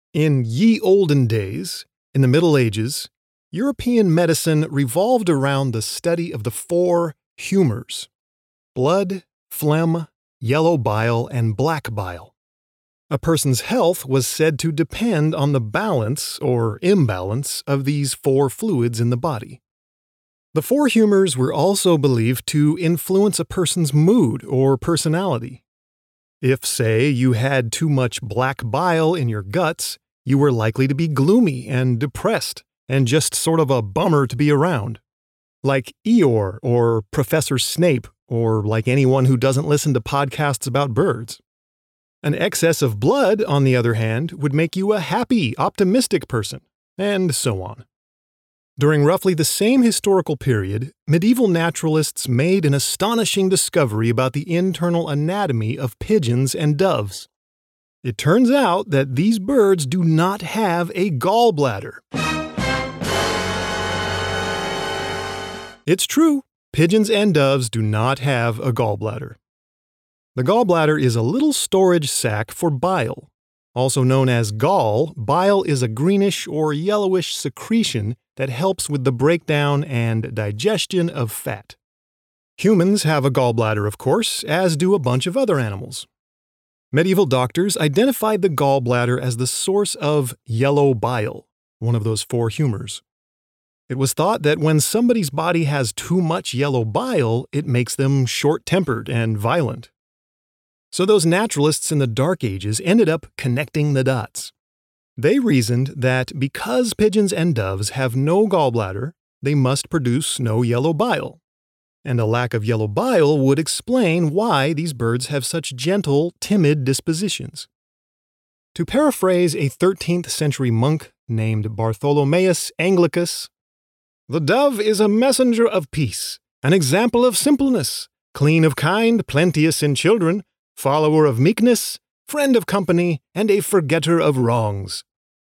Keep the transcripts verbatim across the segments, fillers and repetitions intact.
In ye olden days, in the Middle Ages, European medicine revolved around the study of the four humors: blood, phlegm, yellow bile, and black bile. A person's health was said to depend on the balance or imbalance of these four fluids in the body. The four humors were also believed to influence a person's mood or personality. If, say, you had too much black bile in your guts, you were likely to be gloomy and depressed and just sort of a bummer to be around. Like Eeyore or Professor Snape, or like anyone who doesn't listen to podcasts about birds. An excess of blood, on the other hand, would make you a happy, optimistic person, and so on. During roughly the same historical period, medieval naturalists made an astonishing discovery about the internal anatomy of pigeons and doves. It turns out that these birds do not have a gallbladder. It's true, pigeons and doves do not have a gallbladder. The gallbladder is a little storage sac for bile. Also known as gall, bile is a greenish or yellowish secretion that helps with the breakdown and digestion of fat. Humans have a gallbladder, of course, as do a bunch of other animals. Medieval doctors identified the gallbladder as the source of yellow bile, one of those four humors. It was thought that when somebody's body has too much yellow bile, it makes them short-tempered and violent. So those naturalists in the Dark Ages ended up connecting the dots. They reasoned that because pigeons and doves have no gallbladder, they must produce no yellow bile. And a lack of yellow bile would explain why these birds have such gentle, timid dispositions. To paraphrase a thirteenth century monk named Bartholomeus Anglicus, "The dove is a messenger of peace, an example of simpleness, clean of kind, plenteous in children, follower of meekness, friend of company, and a forgetter of wrongs."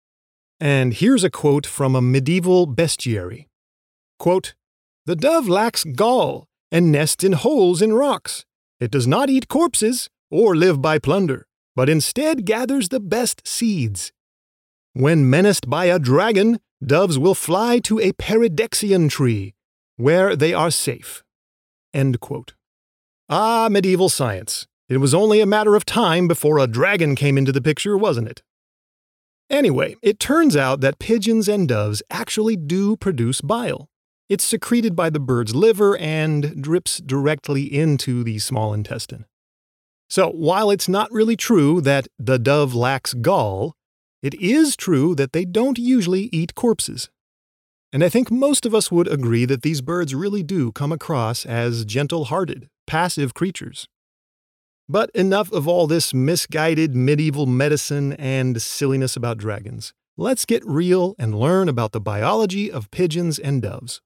And here's a quote from a medieval bestiary. Quote, "The dove lacks gall and nests in holes in rocks. It does not eat corpses or live by plunder, but instead gathers the best seeds. When menaced by a dragon, doves will fly to a peridexian tree, where they are safe." End quote. Ah, medieval science. It was only a matter of time before a dragon came into the picture, wasn't it? Anyway, it turns out that pigeons and doves actually do produce bile. It's secreted by the bird's liver and drips directly into the small intestine. So, while it's not really true that the dove lacks gall, it is true that they don't usually eat corpses. And I think most of us would agree that these birds really do come across as gentle-hearted, passive creatures. But enough of all this misguided medieval medicine and silliness about dragons. Let's get real and learn about the biology of pigeons and doves.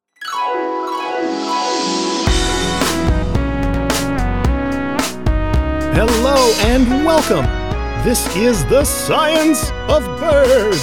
Hello and welcome! This is the Science of Birds!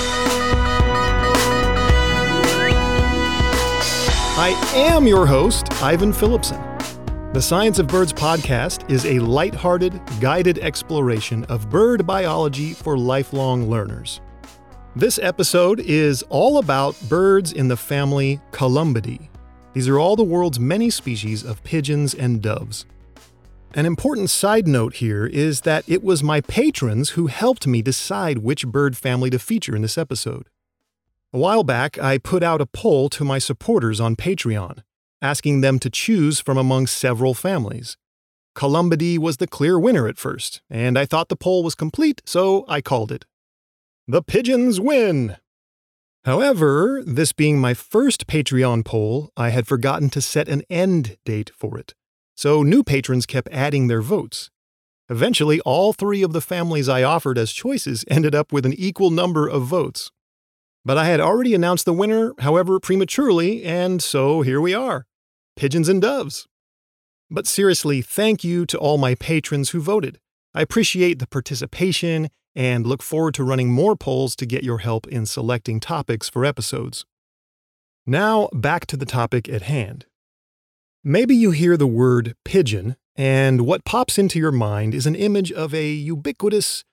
I am your host, Ivan Phillipson. The Science of Birds podcast is a lighthearted, guided exploration of bird biology for lifelong learners. This episode is all about birds in the family Columbidae. These are all the world's many species of pigeons and doves. An important side note here is that it was my patrons who helped me decide which bird family to feature in this episode. A while back, I put out a poll to my supporters on Patreon, asking them to choose from among several families. Columbidae was the clear winner at first, and I thought the poll was complete, so I called it. The pigeons win! However, this being my first Patreon poll, I had forgotten to set an end date for it, so new patrons kept adding their votes. Eventually, all three of the families I offered as choices ended up with an equal number of votes. But I had already announced the winner, however prematurely, and so here we are. Pigeons and doves. But seriously, thank you to all my patrons who voted. I appreciate the participation and look forward to running more polls to get your help in selecting topics for episodes. Now, back to the topic at hand. Maybe you hear the word pigeon, and what pops into your mind is an image of a ubiquitous,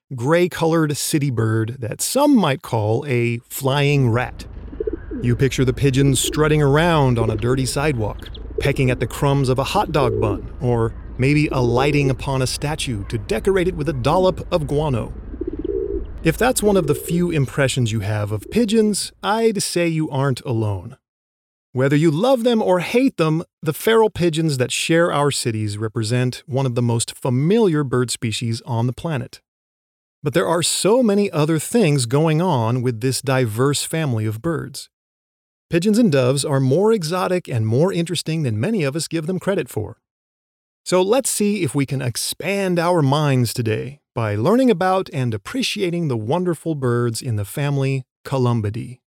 gray-colored city bird that some might call a flying rat. You picture the pigeon strutting around on a dirty sidewalk, pecking at the crumbs of a hot dog bun, or maybe alighting upon a statue to decorate it with a dollop of guano. If that's one of the few impressions you have of pigeons, I'd say you aren't alone. Whether you love them or hate them, the feral pigeons that share our cities represent one of the most familiar bird species on the planet. But there are so many other things going on with this diverse family of birds. Pigeons and doves are more exotic and more interesting than many of us give them credit for. So let's see if we can expand our minds today by learning about and appreciating the wonderful birds in the family Columbidae.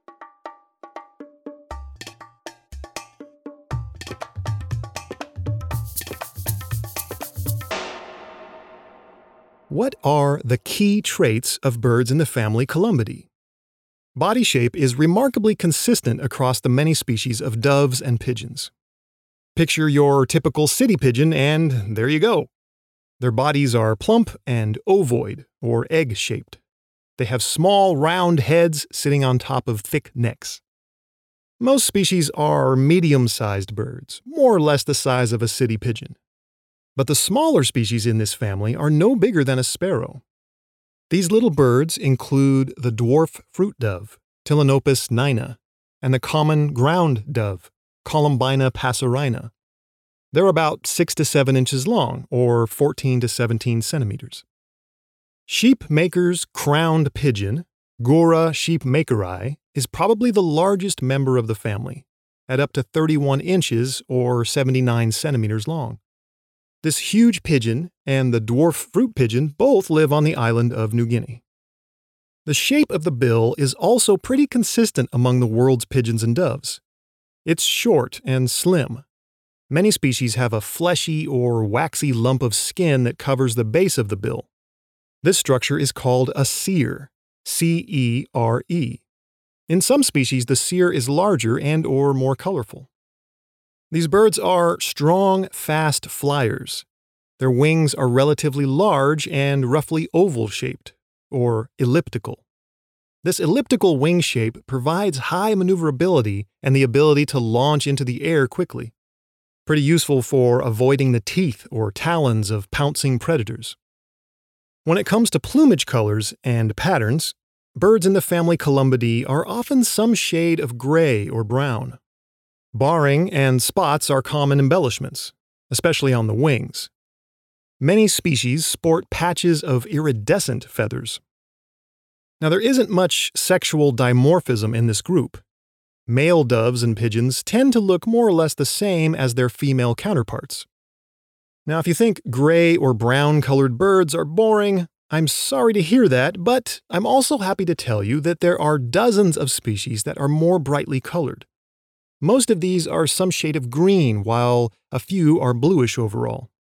What are the key traits of birds in the family Columbidae? Body shape is remarkably consistent across the many species of doves and pigeons. Picture your typical city pigeon, and there you go. Their bodies are plump and ovoid, or egg-shaped. They have small, round heads sitting on top of thick necks. Most species are medium-sized birds, more or less the size of a city pigeon. But the smaller species in this family are no bigger than a sparrow. These little birds include the dwarf fruit dove, Ptilonopus nina, and the common ground dove, Columbina passerina. They're about six to seven inches long, or fourteen to seventeen centimeters. Sheepmaker's crowned pigeon, Gura sheepmakeri, is probably the largest member of the family, at up to thirty-one inches or seventy-nine centimeters long. This huge pigeon and the dwarf fruit pigeon both live on the island of New Guinea. The shape of the bill is also pretty consistent among the world's pigeons and doves. It's short and slim. Many species have a fleshy or waxy lump of skin that covers the base of the bill. This structure is called a cere, C E R E. In some species, the cere is larger and or more colorful. These birds are strong, fast flyers. Their wings are relatively large and roughly oval-shaped, or elliptical. This elliptical wing shape provides high maneuverability and the ability to launch into the air quickly. Pretty useful for avoiding the teeth or talons of pouncing predators. When it comes to plumage colors and patterns, birds in the family Columbidae are often some shade of gray or brown. Barring and spots are common embellishments, especially on the wings. Many species sport patches of iridescent feathers. Now, there isn't much sexual dimorphism in this group. Male doves and pigeons tend to look more or less the same as their female counterparts. Now, if you think gray or brown-colored birds are boring, I'm sorry to hear that, but I'm also happy to tell you that there are dozens of species that are more brightly colored. Most of these are some shade of green, while a few are bluish overall.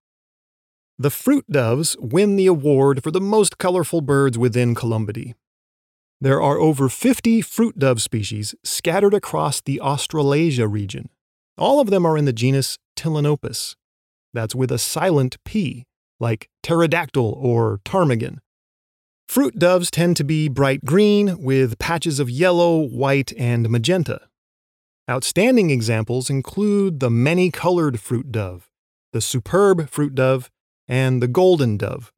The fruit doves win the award for the most colorful birds within Columbidae. There are over fifty fruit dove species scattered across the Australasia region. All of them are in the genus Ptilonopus. That's with a silent P, like pterodactyl or ptarmigan. Fruit doves tend to be bright green with patches of yellow, white, and magenta. Outstanding examples include the many-colored fruit dove, the superb fruit dove, and the golden dove.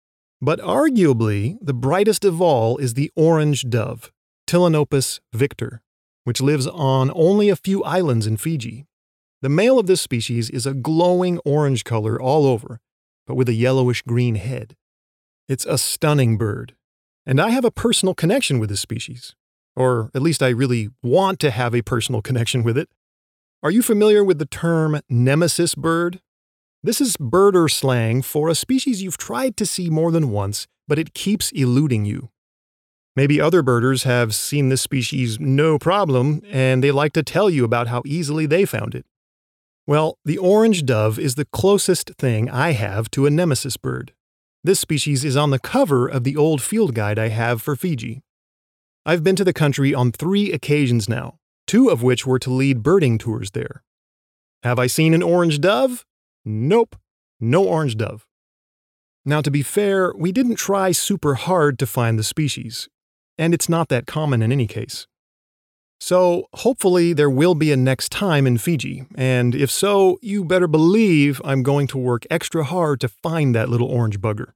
But arguably, the brightest of all is the orange dove, Ptilonopus victor, which lives on only a few islands in Fiji. The male of this species is a glowing orange color all over, but with a yellowish-green head. It's a stunning bird, and I have a personal connection with this species. Or at least I really want to have a personal connection with it. Are you familiar with the term nemesis bird? This is birder slang for a species you've tried to see more than once, but it keeps eluding you. Maybe other birders have seen this species no problem, and they like to tell you about how easily they found it. Well, the orange dove is the closest thing I have to a nemesis bird. This species is on the cover of the old field guide I have for Fiji. I've been to the country on three occasions now, two of which were to lead birding tours there. Have I seen an orange dove? Nope, no orange dove. Now, to be fair, we didn't try super hard to find the species, and it's not that common in any case. So, hopefully there will be a next time in Fiji, and if so, you better believe I'm going to work extra hard to find that little orange bugger.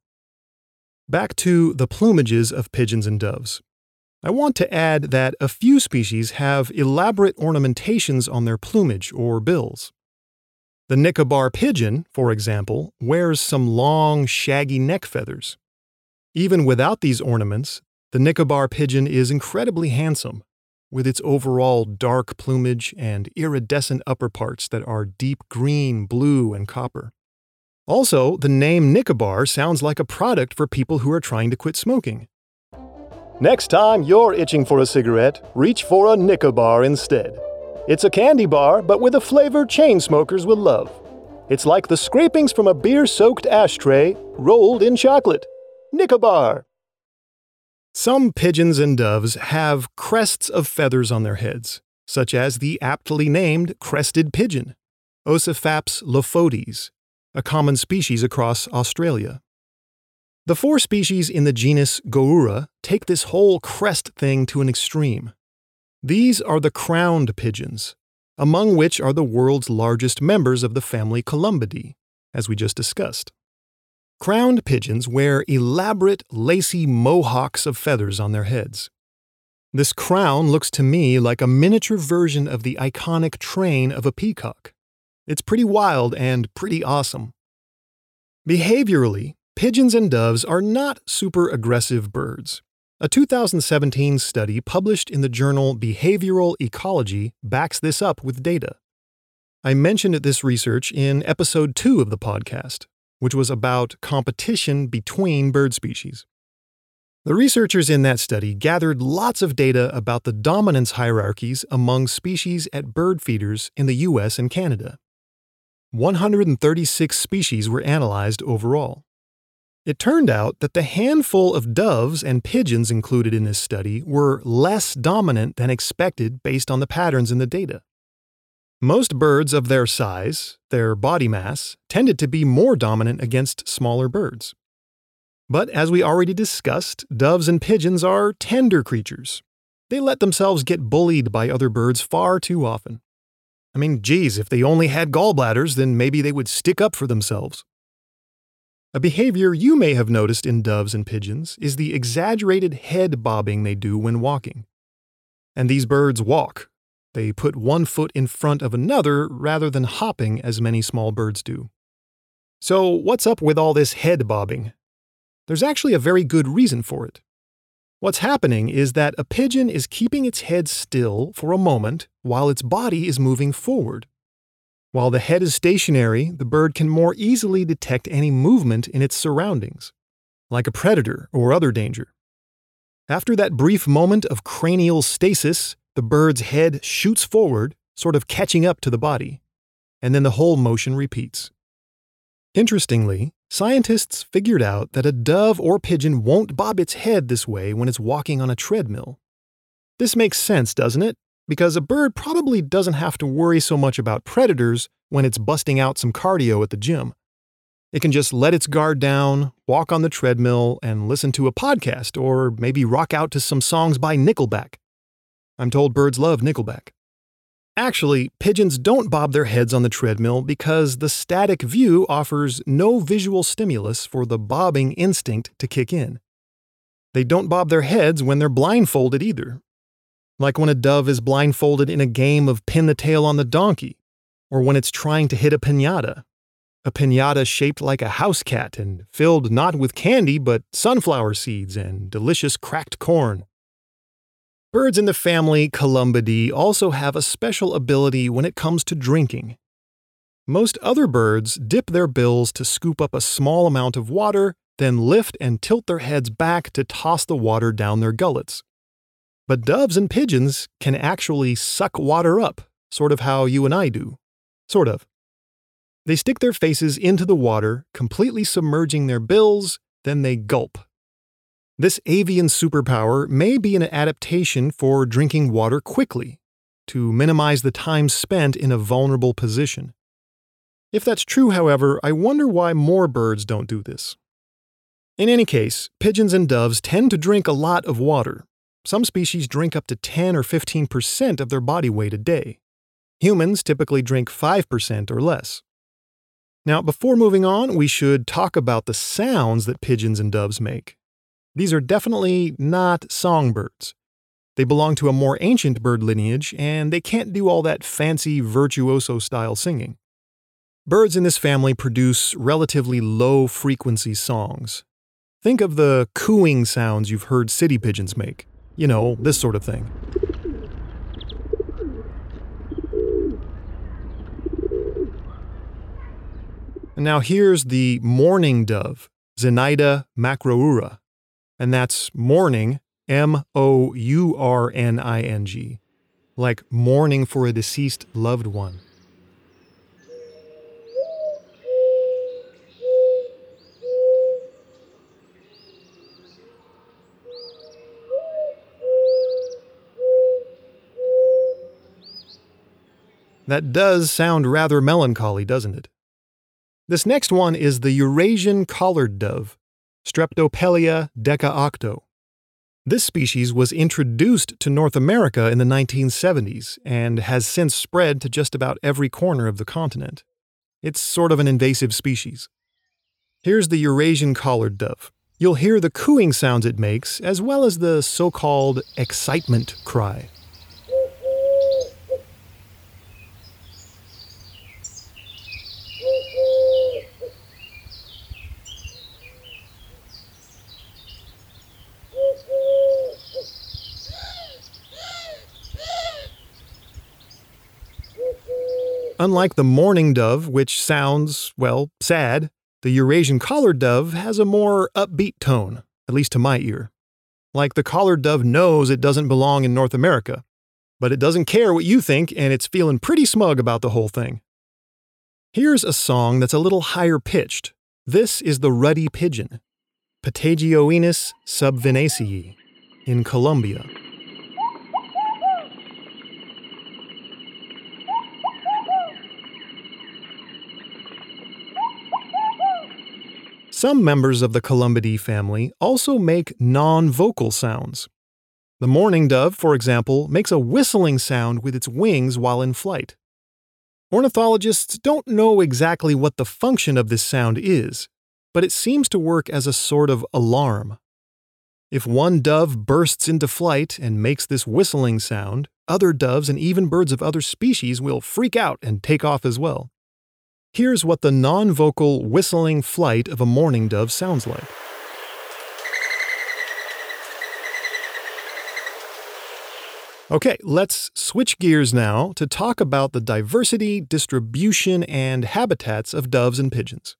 Back to the plumages of pigeons and doves. I want to add that a few species have elaborate ornamentations on their plumage or bills. The Nicobar pigeon, for example, wears some long, shaggy neck feathers. Even without these ornaments, the Nicobar pigeon is incredibly handsome, with its overall dark plumage and iridescent upper parts that are deep green, blue, and copper. Also, the name Nicobar sounds like a product for people who are trying to quit smoking. Next time you're itching for a cigarette, reach for a Nicobar instead. It's a candy bar, but with a flavor chain smokers will love. It's like the scrapings from a beer-soaked ashtray rolled in chocolate. Nicobar! Some pigeons and doves have crests of feathers on their heads, such as the aptly named crested pigeon, Ossiphaps lophotes, a common species across Australia. The four species in the genus Goura take this whole crest thing to an extreme. These are the crowned pigeons, among which are the world's largest members of the family Columbidae, as we just discussed. Crowned pigeons wear elaborate, lacy mohawks of feathers on their heads. This crown looks to me like a miniature version of the iconic train of a peacock. It's pretty wild and pretty awesome. Behaviorally, pigeons and doves are not super aggressive birds. A two thousand seventeen study published in the journal Behavioral Ecology backs this up with data. I mentioned this research in episode two of the podcast, which was about competition between bird species. The researchers in that study gathered lots of data about the dominance hierarchies among species at bird feeders in the U S and Canada. one hundred thirty-six species were analyzed overall. It turned out that the handful of doves and pigeons included in this study were less dominant than expected based on the patterns in the data. Most birds of their size, their body mass, tended to be more dominant against smaller birds. But as we already discussed, doves and pigeons are tender creatures. They let themselves get bullied by other birds far too often. I mean, geez, if they only had gallbladders, then maybe they would stick up for themselves. A behavior you may have noticed in doves and pigeons is the exaggerated head bobbing they do when walking. And these birds walk. They put one foot in front of another rather than hopping as many small birds do. So what's up with all this head bobbing? There's actually a very good reason for it. What's happening is that a pigeon is keeping its head still for a moment while its body is moving forward. While the head is stationary, the bird can more easily detect any movement in its surroundings, like a predator or other danger. After that brief moment of cranial stasis, the bird's head shoots forward, sort of catching up to the body, and then the whole motion repeats. Interestingly, scientists figured out that a dove or pigeon won't bob its head this way when it's walking on a treadmill. This makes sense, doesn't it? Because a bird probably doesn't have to worry so much about predators when it's busting out some cardio at the gym. It can just let its guard down, walk on the treadmill, and listen to a podcast, or maybe rock out to some songs by Nickelback. I'm told birds love Nickelback. Actually, pigeons don't bob their heads on the treadmill because the static view offers no visual stimulus for the bobbing instinct to kick in. They don't bob their heads when they're blindfolded either. Like when a dove is blindfolded in a game of pin the tail on the donkey, or when it's trying to hit a piñata. A piñata shaped like a house cat and filled not with candy but sunflower seeds and delicious cracked corn. Birds in the family Columbidae also have a special ability when it comes to drinking. Most other birds dip their bills to scoop up a small amount of water, then lift and tilt their heads back to toss the water down their gullets. But doves and pigeons can actually suck water up, sort of how you and I do. Sort of. They stick their faces into the water, completely submerging their bills, then they gulp. This avian superpower may be an adaptation for drinking water quickly, to minimize the time spent in a vulnerable position. If that's true, however, I wonder why more birds don't do this. In any case, pigeons and doves tend to drink a lot of water. Some species drink up to ten or fifteen percent of their body weight a day. Humans typically drink five percent or less. Now, before moving on, we should talk about the sounds that pigeons and doves make. These are definitely not songbirds. They belong to a more ancient bird lineage, and they can't do all that fancy virtuoso-style singing. Birds in this family produce relatively low-frequency songs. Think of the cooing sounds you've heard city pigeons make. You know, this sort of thing. And now here's the mourning dove, Zenaida macroura, and that's mourning, M O U R N I N G, like mourning for a deceased loved one. That does sound rather melancholy, doesn't it? This next one is the Eurasian collared dove, Streptopelia decaocto. This species was introduced to North America in the nineteen seventies and has since spread to just about every corner of the continent. It's sort of an invasive species. Here's the Eurasian collared dove. You'll hear the cooing sounds it makes, as well as the so-called excitement cry. Unlike the mourning dove, which sounds, well, sad, the Eurasian collared dove has a more upbeat tone, at least to my ear. Like the collared dove knows it doesn't belong in North America, but it doesn't care what you think, and it's feeling pretty smug about the whole thing. Here's a song that's a little higher pitched. This is the ruddy pigeon, Patagioenus subvinacii, in Colombia. Some members of the Columbidae family also make non-vocal sounds. The mourning dove, for example, makes a whistling sound with its wings while in flight. Ornithologists don't know exactly what the function of this sound is, but it seems to work as a sort of alarm. If one dove bursts into flight and makes this whistling sound, other doves and even birds of other species will freak out and take off as well. Here's what the non-vocal whistling flight of a mourning dove sounds like. Okay, let's switch gears now to talk about the diversity, distribution, and habitats of doves and pigeons.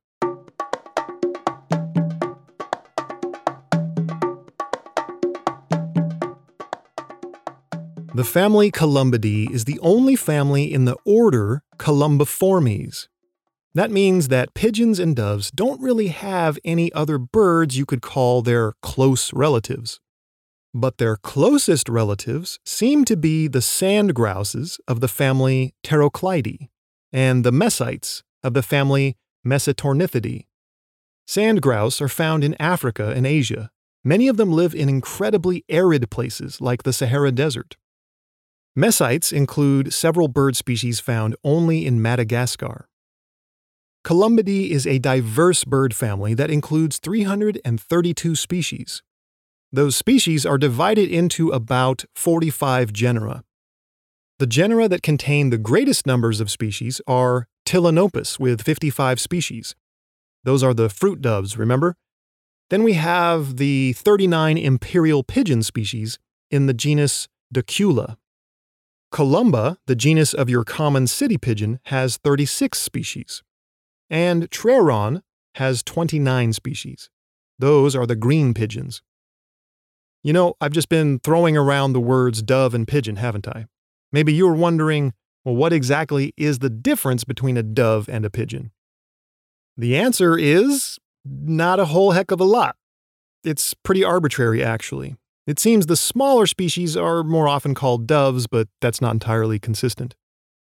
The family Columbidae is the only family in the order Columbiformes. That means that pigeons and doves don't really have any other birds you could call their close relatives. But their closest relatives seem to be the sand grouses of the family Pteroclidae and the mesites of the family Mesotornithidae. Sand grouse are found in Africa and Asia. Many of them live in incredibly arid places like the Sahara Desert. Mesites include several bird species found only in Madagascar. Columbidae is a diverse bird family that includes three hundred thirty-two species. Those species are divided into about forty-five genera. The genera that contain the greatest numbers of species are Tilinopus with fifty-five species. Those are the fruit doves, remember? Then we have the thirty-nine imperial pigeon species in the genus Docula. Columba, the genus of your common city pigeon, has thirty-six species. And Treron has twenty-nine species. Those are the green pigeons. You know, I've just been throwing around the words dove and pigeon, haven't I? Maybe you were wondering, well, what exactly is the difference between a dove and a pigeon? The answer is not a whole heck of a lot. It's pretty arbitrary, actually. It seems the smaller species are more often called doves, but that's not entirely consistent.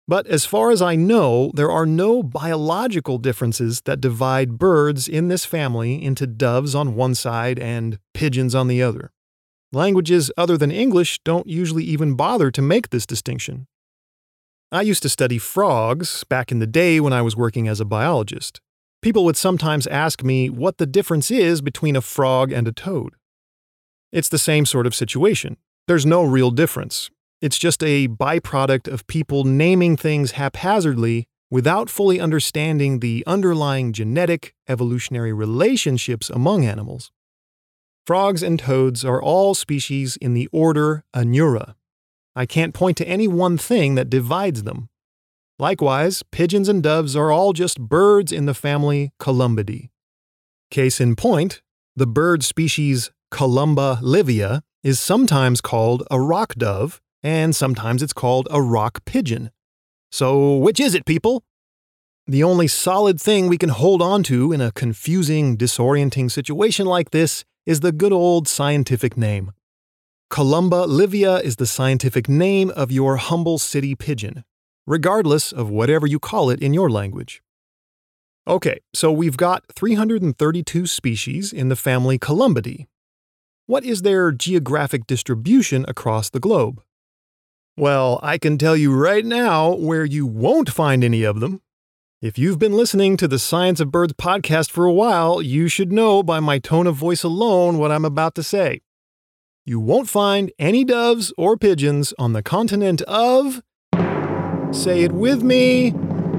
But as far as I know, there are no biological differences that divide birds in this family into doves on one side and pigeons on the other. Languages other than English don't usually even bother to make this distinction. I used to study frogs back in the day when I was working as a biologist. People would sometimes ask me what the difference is between a frog and a toad. It's the same sort of situation. There's no real difference. It's just a byproduct of people naming things haphazardly without fully understanding the underlying genetic, evolutionary relationships among animals. Frogs and toads are all species in the order Anura. I can't point to any one thing that divides them. Likewise, pigeons and doves are all just birds in the family Columbidae. Case in point, the bird species Columba livia is sometimes called a rock dove, and sometimes it's called a rock pigeon. So which is it, people? The only solid thing we can hold on to in a confusing, disorienting situation like this is the good old scientific name. Columba livia is the scientific name of your humble city pigeon, regardless of whatever you call it in your language. Okay, so we've got three hundred thirty-two species in the family Columbidae. What is their geographic distribution across the globe? Well, I can tell you right now where you won't find any of them. If you've been listening to the Science of Birds podcast for a while, you should know by my tone of voice alone what I'm about to say. You won't find any doves or pigeons on the continent of... Say it with me...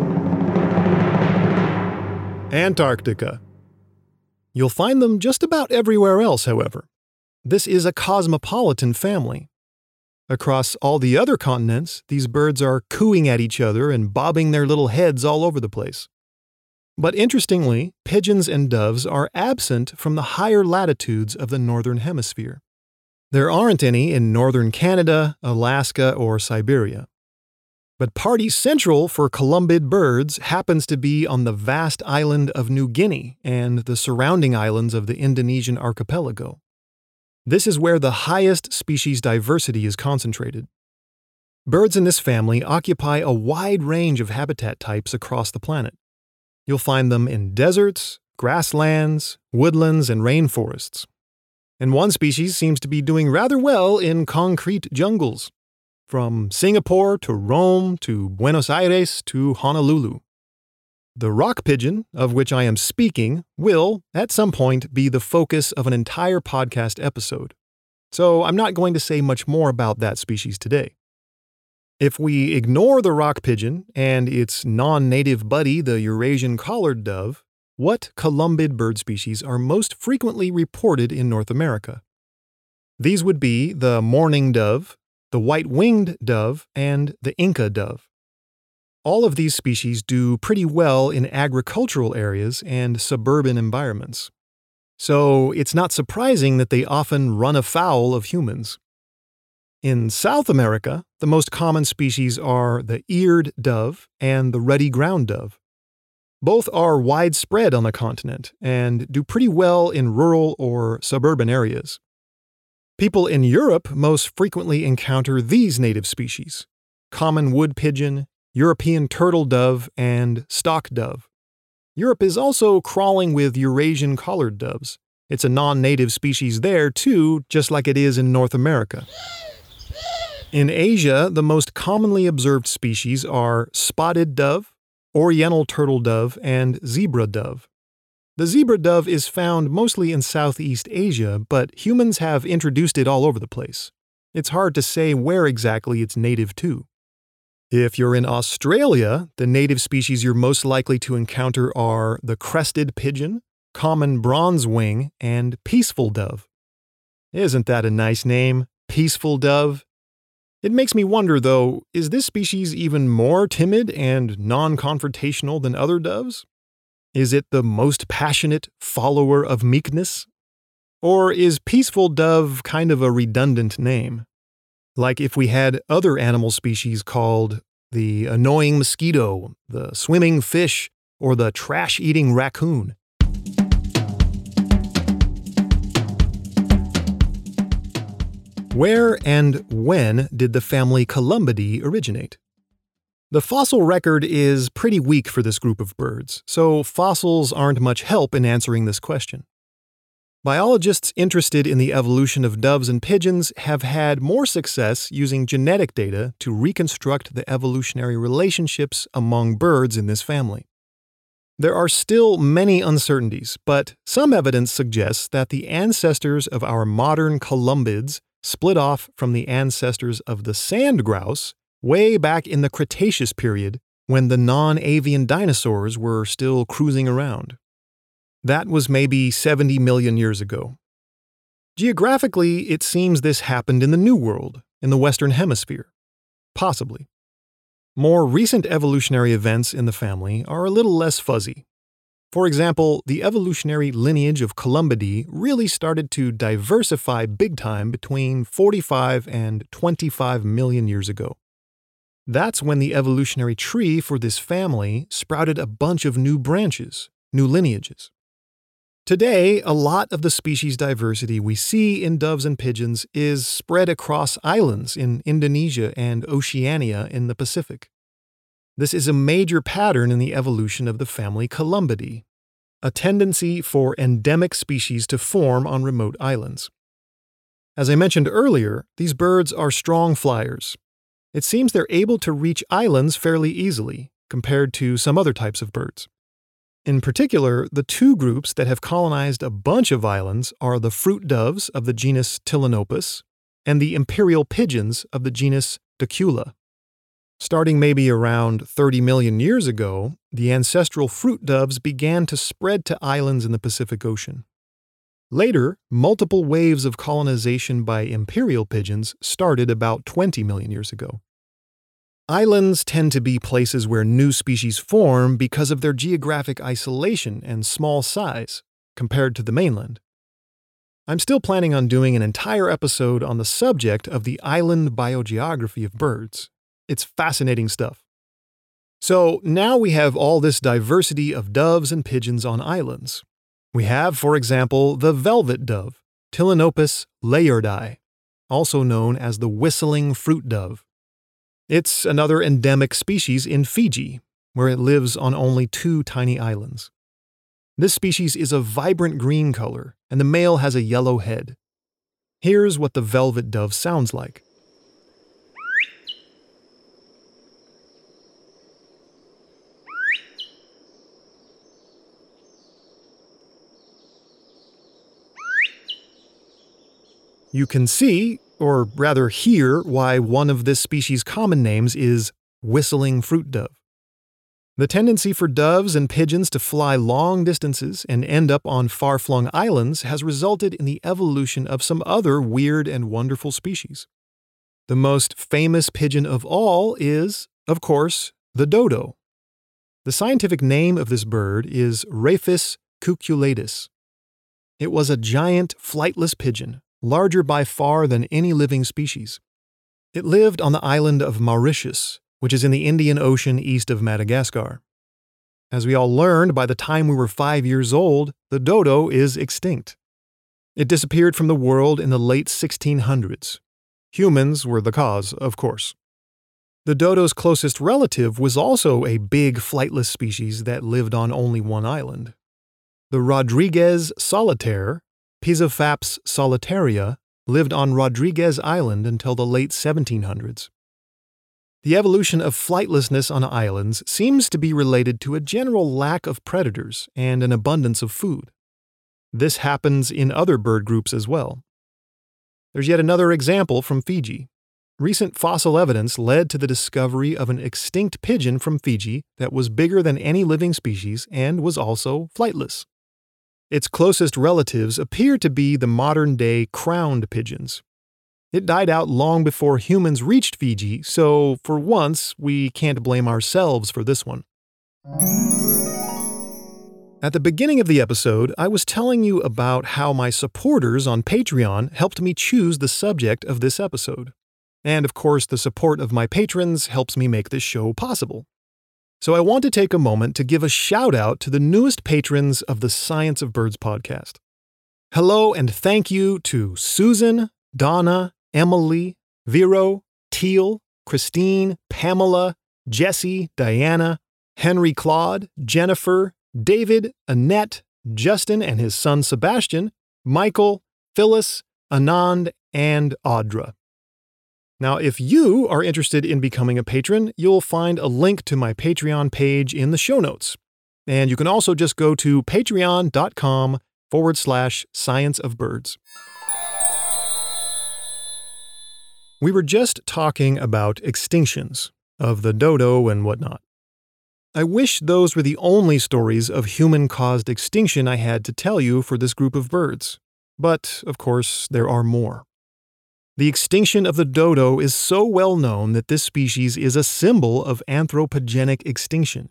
Antarctica. You'll find them just about everywhere else, however. This is a cosmopolitan family. Across all the other continents, these birds are cooing at each other and bobbing their little heads all over the place. But interestingly, pigeons and doves are absent from the higher latitudes of the northern hemisphere. There aren't any in northern Canada, Alaska, or Siberia. But party central for columbid birds happens to be on the vast island of New Guinea and the surrounding islands of the Indonesian archipelago. This is where the highest species diversity is concentrated. Birds in this family occupy a wide range of habitat types across the planet. You'll find them in deserts, grasslands, woodlands, and rainforests. And one species seems to be doing rather well in concrete jungles, from Singapore to Rome to Buenos Aires to Honolulu. The rock pigeon, of which I am speaking, will, at some point, be the focus of an entire podcast episode. So I'm not going to say much more about that species today. If we ignore the rock pigeon and its non-native buddy, the Eurasian collared dove, what columbid bird species are most frequently reported in North America? These would be the mourning dove, the white-winged dove, and the Inca dove. All of these species do pretty well in agricultural areas and suburban environments. So it's not surprising that they often run afoul of humans. In South America, the most common species are the eared dove and the ruddy ground dove. Both are widespread on the continent and do pretty well in rural or suburban areas. People in Europe most frequently encounter these native species: common wood pigeon, European turtle dove, and stock dove. Europe is also crawling with Eurasian collared doves. It's a non-native species there, too, just like it is in North America. In Asia, the most commonly observed species are spotted dove, oriental turtle dove, and zebra dove. The zebra dove is found mostly in Southeast Asia, but humans have introduced it all over the place. It's hard to say where exactly it's native to. If you're in Australia, the native species you're most likely to encounter are the crested pigeon, common bronzewing, and peaceful dove. Isn't that a nice name? Peaceful dove? It makes me wonder, though, is this species even more timid and non-confrontational than other doves? Is it the most passionate follower of meekness? Or is peaceful dove kind of a redundant name? Like if we had other animal species called the annoying mosquito, the swimming fish, or the trash-eating raccoon. Where and when did the family Columbidae originate? The fossil record is pretty weak for this group of birds, so fossils aren't much help in answering this question. Biologists interested in the evolution of doves and pigeons have had more success using genetic data to reconstruct the evolutionary relationships among birds in this family. There are still many uncertainties, but some evidence suggests that the ancestors of our modern columbids split off from the ancestors of the sand grouse way back in the Cretaceous period when the non-avian dinosaurs were still cruising around. That was maybe seventy million years ago. Geographically, it seems this happened in the New World, in the Western Hemisphere. Possibly. More recent evolutionary events in the family are a little less fuzzy. For example, the evolutionary lineage of Columbidae really started to diversify big time between forty-five and twenty-five million years ago. That's when the evolutionary tree for this family sprouted a bunch of new branches, new lineages. Today, a lot of the species diversity we see in doves and pigeons is spread across islands in Indonesia and Oceania in the Pacific. This is a major pattern in the evolution of the family Columbidae, a tendency for endemic species to form on remote islands. As I mentioned earlier, these birds are strong flyers. It seems they're able to reach islands fairly easily, compared to some other types of birds. In particular, the two groups that have colonized a bunch of islands are the fruit doves of the genus Ptilonopus and the imperial pigeons of the genus Ducula. Starting maybe around thirty million years ago, the ancestral fruit doves began to spread to islands in the Pacific Ocean. Later, multiple waves of colonization by imperial pigeons started about twenty million years ago. Islands tend to be places where new species form because of their geographic isolation and small size, compared to the mainland. I'm still planning on doing an entire episode on the subject of the island biogeography of birds. It's fascinating stuff. So now we have all this diversity of doves and pigeons on islands. We have, for example, the velvet dove, Ptilonopus layardi, also known as the whistling fruit dove. It's another endemic species in Fiji, where it lives on only two tiny islands. This species is a vibrant green color, and the male has a yellow head. Here's what the velvet dove sounds like. You can see, or rather hear, why one of this species' common names is whistling fruit dove. The tendency for doves and pigeons to fly long distances and end up on far-flung islands has resulted in the evolution of some other weird and wonderful species. The most famous pigeon of all is, of course, the dodo. The scientific name of this bird is Rhapis cuculatus. It was a giant, flightless pigeon, larger by far than any living species. It lived on the island of Mauritius, which is in the Indian Ocean east of Madagascar. As we all learned by the time we were five years old, the dodo is extinct. It disappeared from the world in the late sixteen hundreds. Humans were the cause, of course. The dodo's closest relative was also a big flightless species that lived on only one island. The Rodriguez solitaire, Pisophaps solitaria, lived on Rodriguez Island until the late seventeen hundreds. The evolution of flightlessness on islands seems to be related to a general lack of predators and an abundance of food. This happens in other bird groups as well. There's yet another example from Fiji. Recent fossil evidence led to the discovery of an extinct pigeon from Fiji that was bigger than any living species and was also flightless. Its closest relatives appear to be the modern-day crowned pigeons. It died out long before humans reached Fiji, so for once, we can't blame ourselves for this one. At the beginning of the episode, I was telling you about how my supporters on Patreon helped me choose the subject of this episode. And of course, the support of my patrons helps me make this show possible. So I want to take a moment to give a shout out to the newest patrons of the Science of Birds podcast. Hello and thank you to Susan, Donna, Emily, Vero, Teal, Christine, Pamela, Jesse, Diana, Henry Claude, Jennifer, David, Annette, Justin and his son Sebastian, Michael, Phyllis, Anand, and Audra. Now, if you are interested in becoming a patron, you'll find a link to my Patreon page in the show notes. And you can also just go to patreon.com forward slash science of birds. We were just talking about extinctions of the dodo and whatnot. I wish those were the only stories of human-caused extinction I had to tell you for this group of birds. But, of course, there are more. The extinction of the dodo is so well known that this species is a symbol of anthropogenic extinction.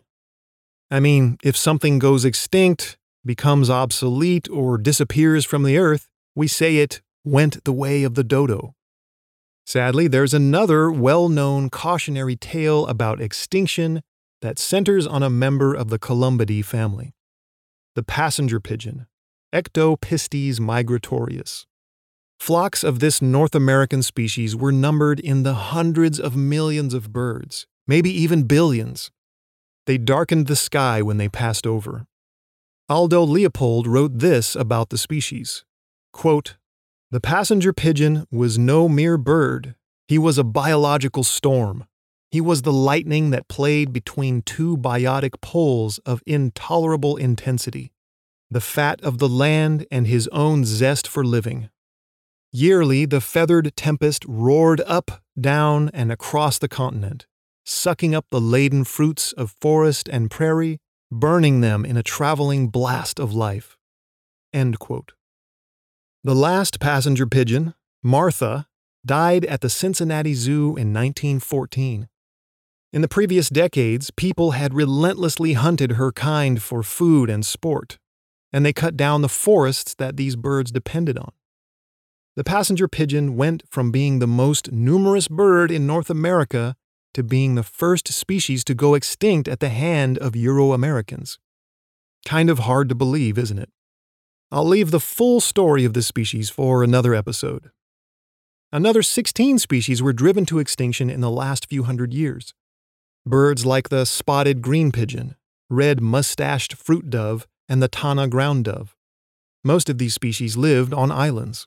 I mean, if something goes extinct, becomes obsolete, or disappears from the earth, we say it went the way of the dodo. Sadly, there's another well-known cautionary tale about extinction that centers on a member of the Columbidae family, the passenger pigeon, Ectopistes migratorius. Flocks of this North American species were numbered in the hundreds of millions of birds, maybe even billions. They darkened the sky when they passed over. Aldo Leopold wrote this about the species, quote, "The passenger pigeon was no mere bird. He was a biological storm. He was the lightning that played between two biotic poles of intolerable intensity, the fat of the land and his own zest for living. Yearly, the feathered tempest roared up, down, and across the continent, sucking up the laden fruits of forest and prairie, burning them in a traveling blast of life." End quote. The last passenger pigeon, Martha, died at the Cincinnati Zoo in nineteen fourteen. In the previous decades, people had relentlessly hunted her kind for food and sport, and they cut down the forests that these birds depended on. The passenger pigeon went from being the most numerous bird in North America to being the first species to go extinct at the hand of Euro-Americans. Kind of hard to believe, isn't it? I'll leave the full story of this species for another episode. Another sixteen species were driven to extinction in the last few hundred years. Birds like the spotted green pigeon, red mustached fruit dove, and the Tana ground dove. Most of these species lived on islands.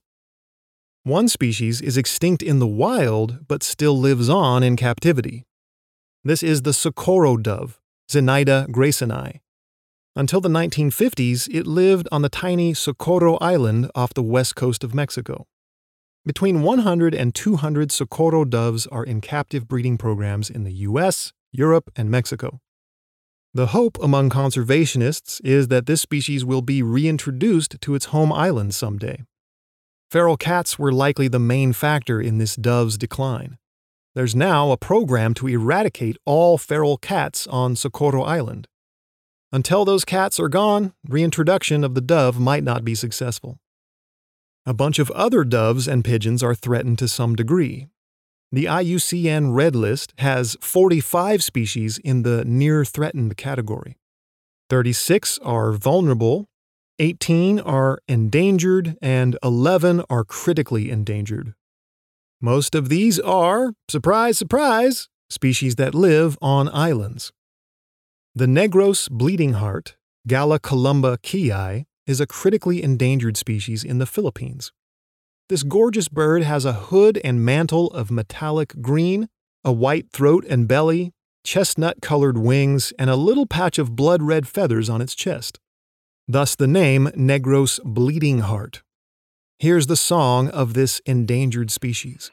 One species is extinct in the wild but still lives on in captivity. This is the Socorro dove, Zenaida graysoni. Until the nineteen fifties, it lived on the tiny Socorro Island off the west coast of Mexico. Between one hundred and two hundred Socorro doves are in captive breeding programs in the U S, Europe, and Mexico. The hope among conservationists is that this species will be reintroduced to its home island someday. Feral cats were likely the main factor in this dove's decline. There's now a program to eradicate all feral cats on Socorro Island. Until those cats are gone, reintroduction of the dove might not be successful. A bunch of other doves and pigeons are threatened to some degree. The I U C N Red List has forty-five species in the near threatened category. thirty-six are vulnerable, eighteen are endangered, and eleven are critically endangered. Most of these are, surprise, surprise, species that live on islands. The Negros bleeding heart, Gala columba kii, is a critically endangered species in the Philippines. This gorgeous bird has a hood and mantle of metallic green, a white throat and belly, chestnut-colored wings, and a little patch of blood-red feathers on its chest. Thus the name Negros bleeding heart. Here's the song of this endangered species.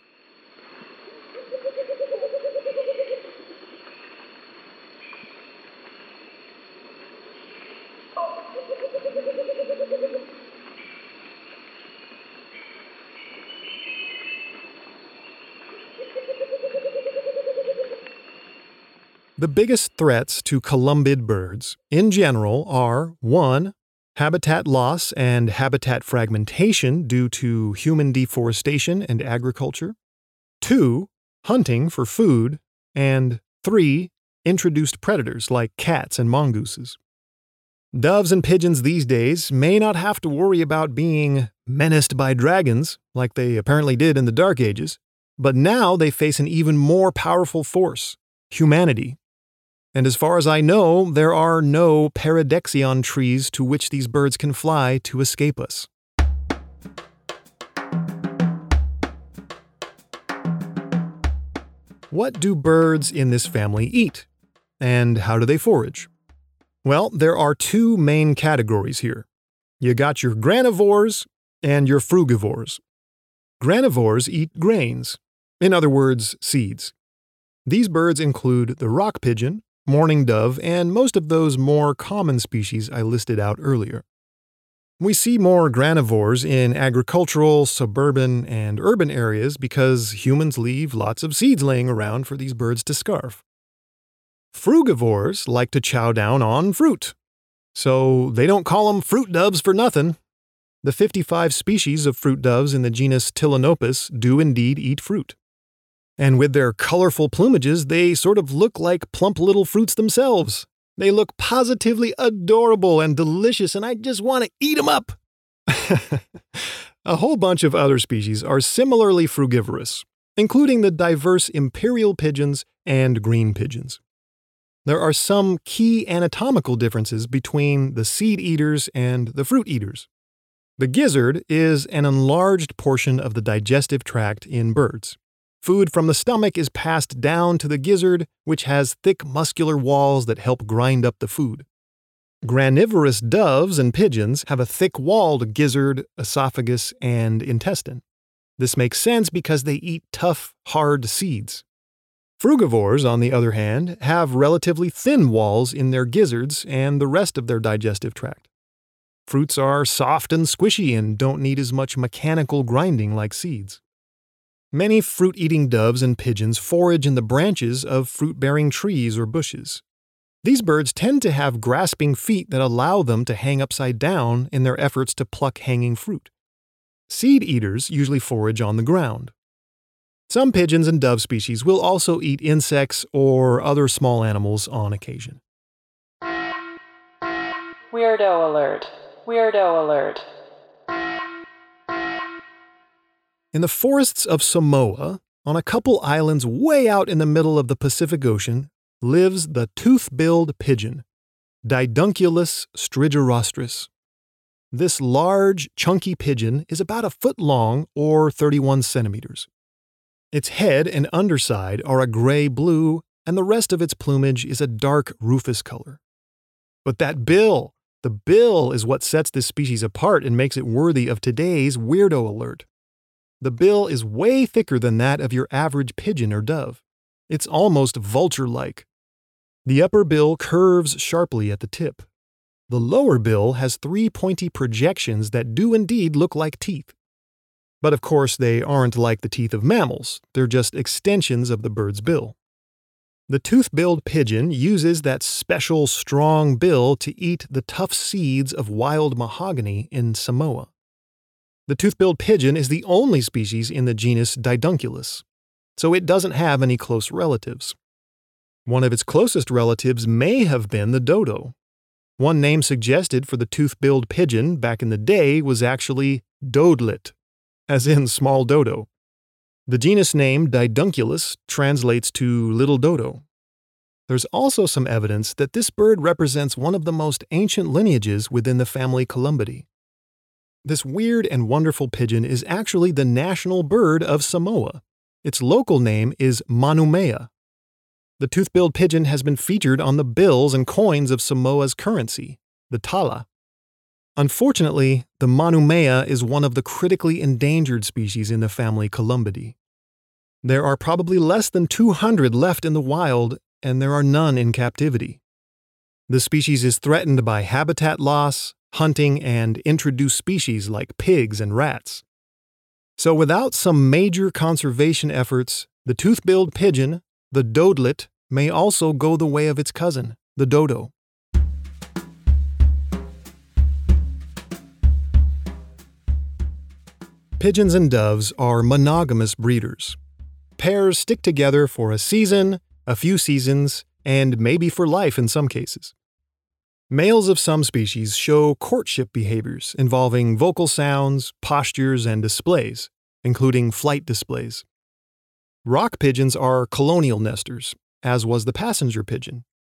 The biggest threats to columbid birds, in general, are one Habitat loss and habitat fragmentation due to human deforestation and agriculture. two Hunting for food. And three Introduced predators like cats and mongooses. Doves and pigeons these days may not have to worry about being menaced by dragons, like they apparently did in the Dark Ages, but now they face an even more powerful force, humanity, And as far as I know, there are no paradoxion trees to which these birds can fly to escape us. What do birds in this family eat? And how do they forage? Well, there are two main categories here. You got your granivores and your frugivores. Granivores eat grains, in other words, seeds. These birds include the rock pigeon, mourning dove, and most of those more common species I listed out earlier. We see more granivores in agricultural, suburban, and urban areas because humans leave lots of seeds laying around for these birds to scarf. Frugivores like to chow down on fruit, so they don't call them fruit doves for nothing. The fifty-five species of fruit doves in the genus Tilinopus do indeed eat fruit. And with their colorful plumages, they sort of look like plump little fruits themselves. They look positively adorable and delicious, and I just want to eat them up. A whole bunch of other species are similarly frugivorous, including the diverse imperial pigeons and green pigeons. There are some key anatomical differences between the seed eaters and the fruit eaters. The gizzard is an enlarged portion of the digestive tract in birds. Food from the stomach is passed down to the gizzard, which has thick muscular walls that help grind up the food. Granivorous doves and pigeons have a thick-walled gizzard, esophagus, and intestine. This makes sense because they eat tough, hard seeds. Frugivores, on the other hand, have relatively thin walls in their gizzards and the rest of their digestive tract. Fruits are soft and squishy and don't need as much mechanical grinding like seeds. Many fruit-eating doves and pigeons forage in the branches of fruit-bearing trees or bushes. These birds tend to have grasping feet that allow them to hang upside down in their efforts to pluck hanging fruit. Seed eaters usually forage on the ground. Some pigeons and dove species will also eat insects or other small animals on occasion. Weirdo alert. Weirdo alert. In the forests of Samoa, on a couple islands way out in the middle of the Pacific Ocean, lives the tooth-billed pigeon, Didunculus strigerostris. This large, chunky pigeon is about a foot long or thirty-one centimeters. Its head and underside are a gray-blue, and the rest of its plumage is a dark rufous color. But that bill, the bill is what sets this species apart and makes it worthy of today's Weirdo Alert. The bill is way thicker than that of your average pigeon or dove. It's almost vulture-like. The upper bill curves sharply at the tip. The lower bill has three pointy projections that do indeed look like teeth. But of course, they aren't like the teeth of mammals. They're just extensions of the bird's bill. The tooth-billed pigeon uses that special strong bill to eat the tough seeds of wild mahogany in Samoa. The tooth-billed pigeon is the only species in the genus Didunculus, so it doesn't have any close relatives. One of its closest relatives may have been the dodo. One name suggested for the tooth-billed pigeon back in the day was actually dodelet, as in small dodo. The genus name Didunculus translates to little dodo. There's also some evidence that this bird represents one of the most ancient lineages within the family Columbidae. This weird and wonderful pigeon is actually the national bird of Samoa. Its local name is Manumea. The tooth-billed pigeon has been featured on the bills and coins of Samoa's currency, the tala. Unfortunately, the Manumea is one of the critically endangered species in the family Columbidae. There are probably less than two hundred left in the wild, and there are none in captivity. The species is threatened by habitat loss, hunting, and introduced species like pigs and rats. So without some major conservation efforts, the tooth-billed pigeon, the dodelet, may also go the way of its cousin, the dodo. Pigeons and doves are monogamous breeders. Pairs stick together for a season, a few seasons, and maybe for life in some cases. Males of some species show courtship behaviors involving vocal sounds, postures, and displays, including flight displays. Rock pigeons are colonial nesters, as was the passenger pigeon.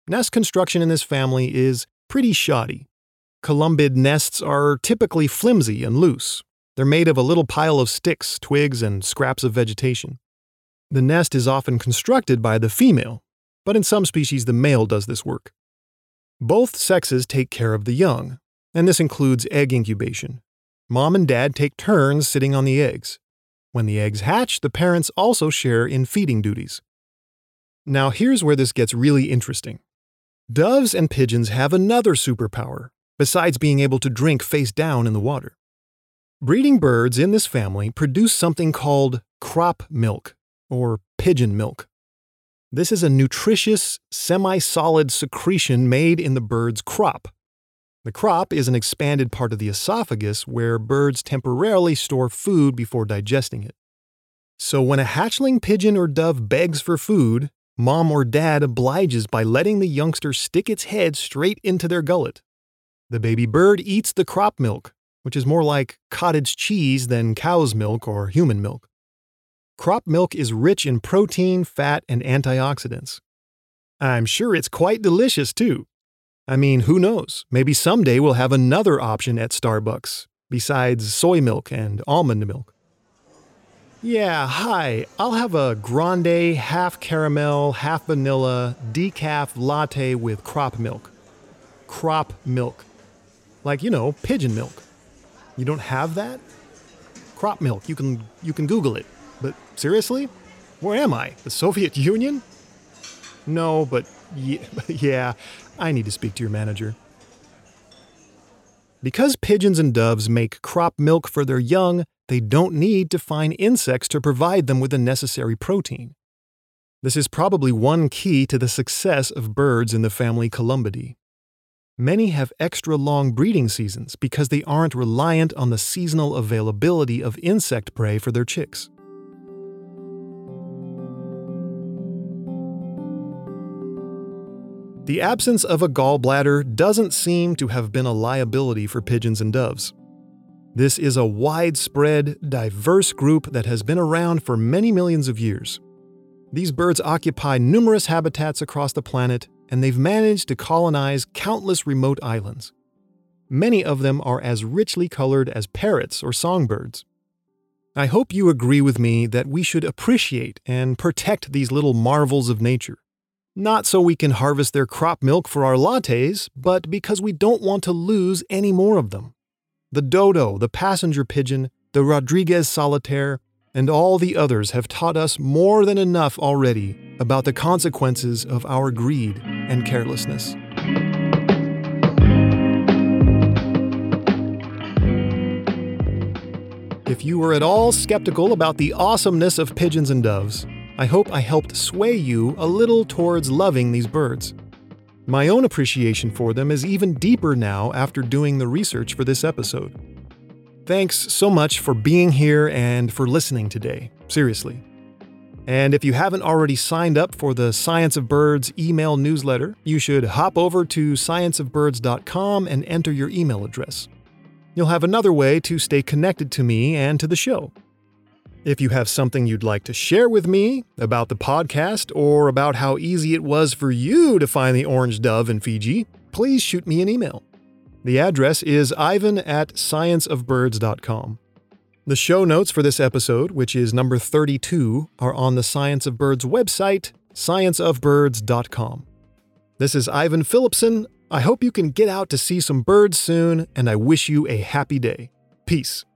nest construction in this family is pretty shoddy. Columbid nests are typically flimsy and loose. They're made of a little pile of sticks, twigs, and scraps of vegetation. The nest is often constructed by the female, but in some species the male does this work. Both sexes take care of the young, and this includes egg incubation. Mom and dad take turns sitting on the eggs. When the eggs hatch, the parents also share in feeding duties. Now here's where this gets really interesting. Doves and pigeons have another superpower, besides being able to drink face down in the water. Breeding birds in this family produce something called crop milk, or pigeon milk. This is a nutritious, semi-solid secretion made in the bird's crop. The crop is an expanded part of the esophagus where birds temporarily store food before digesting it. So when a hatchling pigeon or dove begs for food, mom or dad obliges by letting the youngster stick its head straight into their gullet. The baby bird eats the crop milk, which is more like cottage cheese than cow's milk or human milk. Crop milk is rich in protein, fat, and antioxidants. I'm sure it's quite delicious, too. I mean, who knows? Maybe someday we'll have another option at Starbucks, besides soy milk and almond milk. Yeah, hi. I'll have a grande, half caramel, half vanilla, decaf latte with crop milk. Crop milk. Like, you know, pigeon milk. You don't have that? Crop milk. You can you can Google it. But seriously? Where am I? The Soviet Union? No, but yeah, yeah, I need to speak to your manager. Because pigeons and doves make crop milk for their young, they don't need to find insects to provide them with the necessary protein. This is probably one key to the success of birds in the family Columbidae. Many have extra long breeding seasons because they aren't reliant on the seasonal availability of insect prey for their chicks. The absence of a gallbladder doesn't seem to have been a liability for pigeons and doves. This is a widespread, diverse group that has been around for many millions of years. These birds occupy numerous habitats across the planet, and they've managed to colonize countless remote islands. Many of them are as richly colored as parrots or songbirds. I hope you agree with me that we should appreciate and protect these little marvels of nature. Not so we can harvest their crop milk for our lattes, but because we don't want to lose any more of them. The dodo, the passenger pigeon, the Rodriguez solitaire, and all the others have taught us more than enough already about the consequences of our greed and carelessness. If you were at all skeptical about the awesomeness of pigeons and doves, I hope I helped sway you a little towards loving these birds. My own appreciation for them is even deeper now after doing the research for this episode. Thanks so much for being here and for listening today, seriously. And if you haven't already signed up for the Science of Birds email newsletter, you should hop over to science of birds dot com and enter your email address. You'll have another way to stay connected to me and to the show. If you have something you'd like to share with me about the podcast or about how easy it was for you to find the orange dove in Fiji, please shoot me an email. The address is ivan at science of birds dot com. The show notes for this episode, which is number thirty-two, are on the Science of Birds website, science of birds dot com. This is Ivan Phillipson. I hope you can get out to see some birds soon, and I wish you a happy day. Peace.